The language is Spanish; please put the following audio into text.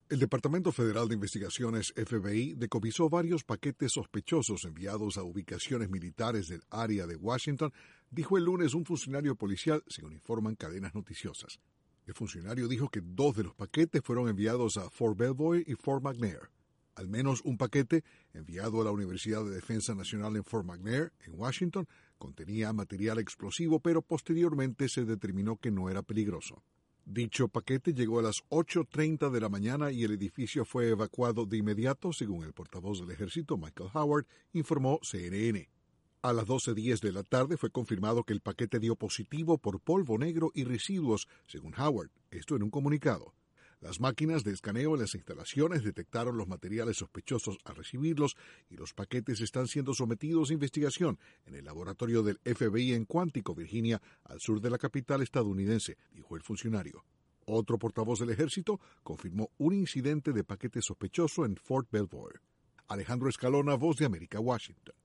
El Departamento Federal de Investigaciones, FBI, decomisó varios paquetes sospechosos enviados a ubicaciones militares del área de Washington, dijo el lunes un funcionario policial, según informan cadenas noticiosas. El funcionario dijo que 2 de los paquetes fueron enviados a Fort Belvoir y Fort McNair. Al menos un paquete, enviado a la Universidad de Defensa Nacional en Fort McNair, en Washington, contenía material explosivo, pero posteriormente se determinó que no era peligroso. Dicho paquete llegó a las 8:30 de la mañana y el edificio fue evacuado de inmediato, según el portavoz del ejército, Michael Howard, informó CNN. A las 12:10 de la tarde fue confirmado que el paquete dio positivo por polvo negro y residuos, según Howard, esto en un comunicado. Las máquinas de escaneo en las instalaciones detectaron los materiales sospechosos al recibirlos y los paquetes están siendo sometidos a investigación en el laboratorio del FBI en Quantico, Virginia, al sur de la capital estadounidense, dijo el funcionario. Otro portavoz del ejército confirmó un incidente de paquete sospechoso en Fort Belvoir. Alejandro Escalona, Voz de América, Washington.